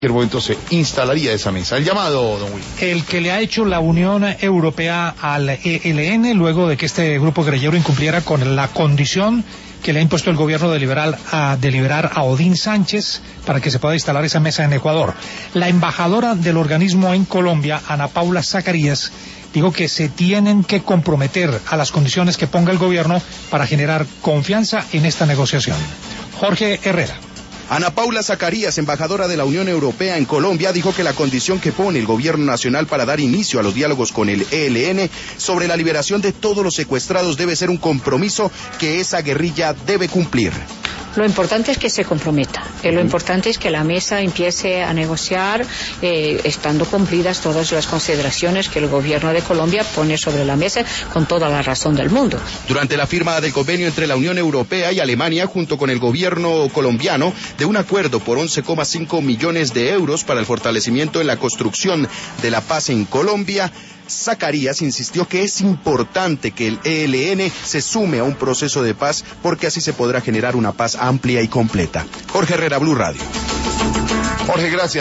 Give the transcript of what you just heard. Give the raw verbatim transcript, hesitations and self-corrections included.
cualquier momento se instalaría esa mesa. El llamado, don Will. El que le ha hecho la Unión Europea al E L N luego de que este grupo guerrillero incumpliera con la condición que le ha impuesto el gobierno de liberar a, de liberar a Odín Sánchez para que se pueda instalar esa mesa en Ecuador. La embajadora del organismo en Colombia, Ana Paula Zacarías, dijo que se tienen que comprometer a las condiciones que ponga el gobierno para generar confianza en esta negociación. Jorge Herrera. Ana Paula Zacarías, embajadora de la Unión Europea en Colombia, dijo que la condición que pone el gobierno nacional para dar inicio a los diálogos con el E L N sobre la liberación de todos los secuestrados debe ser un compromiso que esa guerrilla debe cumplir. Lo importante es que se comprometa, eh, lo importante es que la mesa empiece a negociar eh, estando cumplidas todas las consideraciones que el gobierno de Colombia pone sobre la mesa con toda la razón del mundo. Durante la firma del convenio entre la Unión Europea y Alemania junto con el gobierno colombiano de un acuerdo por once coma cinco millones de euros para el fortalecimiento en la construcción de la paz en Colombia, Zacarías insistió que es importante que el E L N se sume a un proceso de paz porque así se podrá generar una paz amplia y completa. Jorge Herrera, Blue Radio. Jorge, gracias.